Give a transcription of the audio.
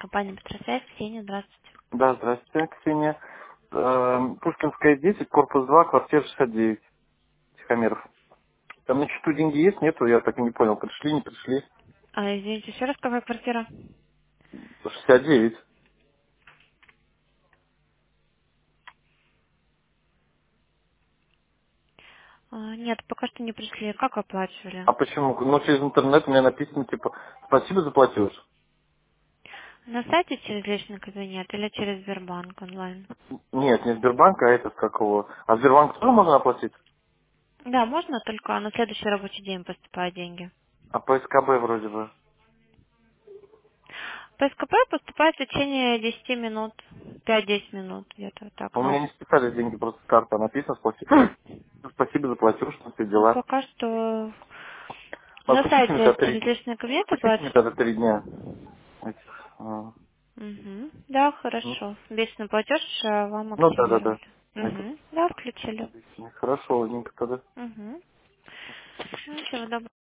компания «Петросвязь». Ксения, здравствуйте. Да, здравствуйте, Ксения. Пушкинская 10, корпус 2, квартира 69, Тихомиров. Там на счету деньги есть, нету, я так и не понял, пришли, не пришли. Извините, еще раз, какая квартира? 69. Нет, пока что не пришли. Как оплачивали? А почему? Ну, через интернет у меня написано, типа, спасибо за платеж. На сайте через личный кабинет или через Сбербанк онлайн? Нет, не Сбербанк, а этот какого. А Сбербанк тоже можно оплатить? Да, можно, только на следующий рабочий день поступают деньги. А по СКБ вроде бы. По СКП поступает в течение 10 минут, 5-10 минут, где-то так. У меня Ну, не списались деньги, просто с карты написано, спасибо. Спасибо за платеж, что все дела. пока что на Отпустите мне сайте тогда 3 через личный кабинет отпустите мне оплачивать. тогда 3 дня этих. Угу. Да, Ну, хорошо. Вечный платеж вам ну да. активировали. Этот. Угу. Да, включили. Хорошо, ладненько тогда. Угу. Ну, всего доброго.